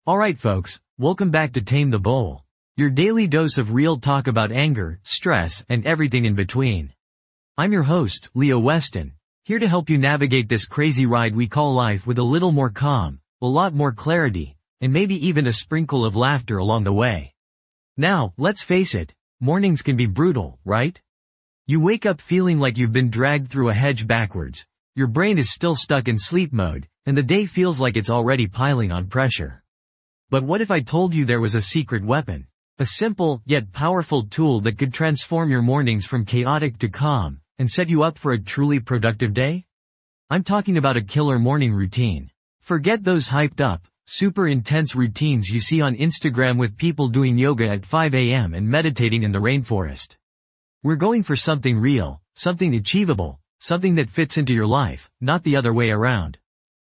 Alright folks, welcome back to Tame the Bowl. Your daily dose of real talk about anger, stress, and everything in between. I'm your host, Leo Weston, here to help you navigate this crazy ride we call life with a little more calm, a lot more clarity, and maybe even a sprinkle of laughter along the way. Now, let's face it, mornings can be brutal, right? You wake up feeling like you've been dragged through a hedge backwards, your brain is still stuck in sleep mode, and the day feels like it's already piling on pressure. But what if I told you there was a secret weapon? A simple, yet powerful tool that could transform your mornings from chaotic to calm, and set you up for a truly productive day? I'm talking about a killer morning routine. Forget those hyped up, super intense routines you see on Instagram with people doing yoga at 5 a.m. and meditating in the rainforest. We're going for something real, something achievable, something that fits into your life, not the other way around.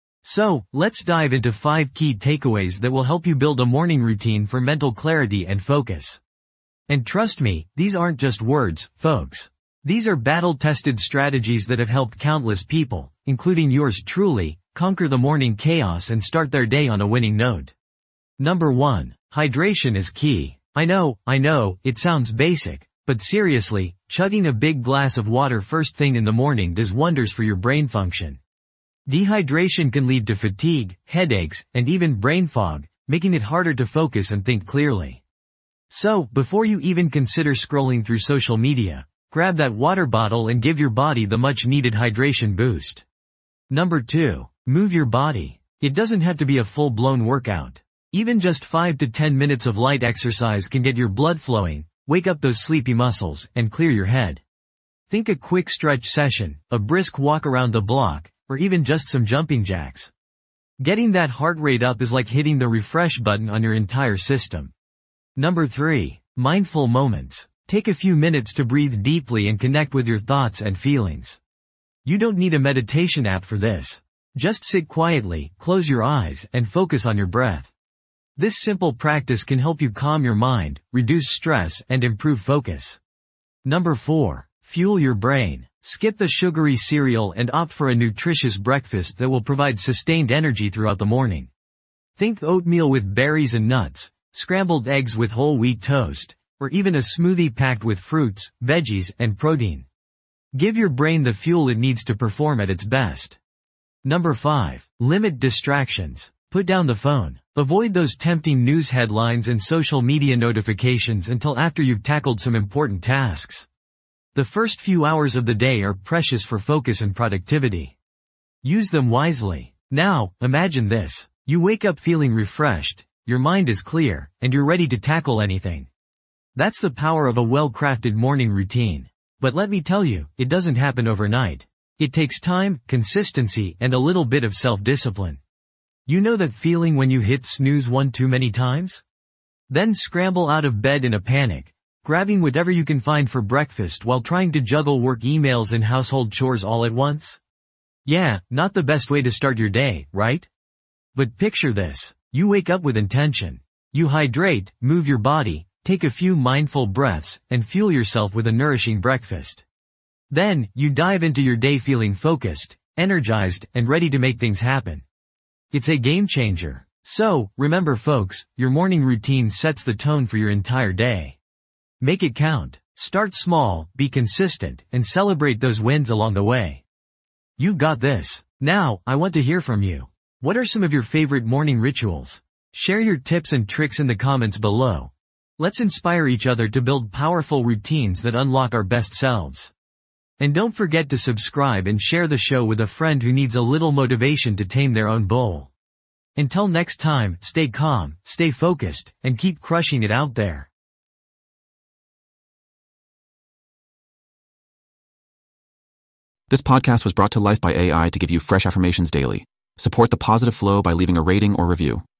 So, let's dive into 5 key takeaways that will help you build a morning routine for mental clarity and focus. And trust me, these aren't just words, folks. These are battle-tested strategies that have helped countless people, including yours truly, conquer the morning chaos and start their day on a winning note. Number 1. Hydration is key. I know, it sounds basic, but seriously, chugging a big glass of water first thing in the morning does wonders for your brain function. Dehydration can lead to fatigue, headaches, and even brain fog, making it harder to focus and think clearly. So, before you even consider scrolling through social media, grab that water bottle and give your body the much-needed hydration boost. Number 2. Move your body. It doesn't have to be a full-blown workout. Even just 5 to 10 minutes of light exercise can get your blood flowing, wake up those sleepy muscles, and clear your head. Think a quick stretch session, a brisk walk around the block, or even just some jumping jacks. Getting that heart rate up is like hitting the refresh button on your entire system. Number 3. Mindful moments. Take a few minutes to breathe deeply and connect with your thoughts and feelings. You don't need a meditation app for this. Just sit quietly, close your eyes, and focus on your breath. This simple practice can help you calm your mind, reduce stress, and improve focus. Number 4. Fuel your brain. Skip the sugary cereal and opt for a nutritious breakfast that will provide sustained energy throughout the morning. Think oatmeal with berries and nuts, scrambled eggs with whole wheat toast, or even a smoothie packed with fruits, veggies, and protein. Give your brain the fuel it needs to perform at its best. Number 5. Limit distractions. Put down the phone. Avoid those tempting news headlines and social media notifications until after you've tackled some important tasks. The first few hours of the day are precious for focus and productivity. Use them wisely. Now, imagine this. You wake up feeling refreshed, your mind is clear, and you're ready to tackle anything. That's the power of a well-crafted morning routine. But let me tell you, it doesn't happen overnight. It takes time, consistency, and a little bit of self-discipline. You know that feeling when you hit snooze one too many times? Then scramble out of bed in a panic, grabbing whatever you can find for breakfast while trying to juggle work emails and household chores all at once? Yeah, not the best way to start your day, right? But picture this. You wake up with intention. You hydrate, move your body, take a few mindful breaths, and fuel yourself with a nourishing breakfast. Then, you dive into your day feeling focused, energized, and ready to make things happen. It's a game changer. So, remember folks, your morning routine sets the tone for your entire day. Make it count. Start small, be consistent, and celebrate those wins along the way. You got this. Now, I want to hear from you. What are some of your favorite morning rituals? Share your tips and tricks in the comments below. Let's inspire each other to build powerful routines that unlock our best selves. And don't forget to subscribe and share the show with a friend who needs a little motivation to tame their own bowl. Until next time, stay calm, stay focused, and keep crushing it out there. This podcast was brought to life by AI to give you fresh affirmations daily. Support the positive flow by leaving a rating or review.